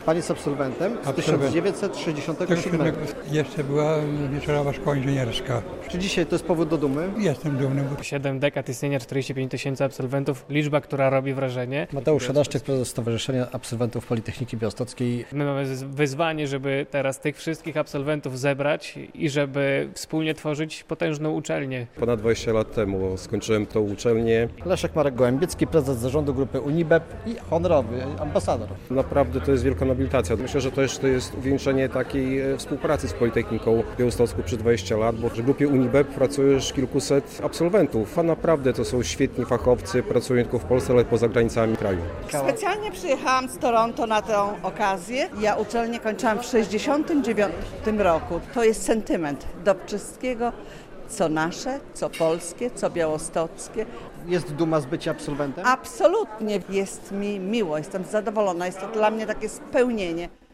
Pan jest absolwentem z 1967. Jeszcze była wieczorowa szkoła inżynierska. Czy dzisiaj to jest powód do dumy? Jestem dumny, bo 7 dekad istnienia, 45 tysięcy absolwentów, liczba, która robi wrażenie. Mateusz Szadaszczyk, prezes Stowarzyszenia Absolwentów Politechniki Białostockiej. My mamy wyzwanie, żeby teraz tych wszystkich absolwentów zebrać i żeby wspólnie tworzyć potężną uczelnię. Ponad 20 lat temu skończyłem tą uczelnię. Leszek Marek Gołębiecki, prezes zarządu grupy Unibep i honorowy ambasador. Naprawdę to jest wielka nobilitacja. Myślę, że to jest uwieńczenie takiej współpracy z Politechniką Białostocką przez 20 lat, bo w grupie Unibep pracuje już kilkuset absolwentów, a naprawdę to są świetni fachowcy, pracują tylko w Polsce, ale poza granicami kraju. Specjalnie przyjechałam z Toronto na tę okazję. Ja uczelnię kończyłam w 1969 roku. To jest sentyment do wszystkiego, co nasze, co polskie, co białostockie. Jest duma z bycia absolwentem? Absolutnie jest mi miło, jestem zadowolona, jest to dla mnie takie spełnienie.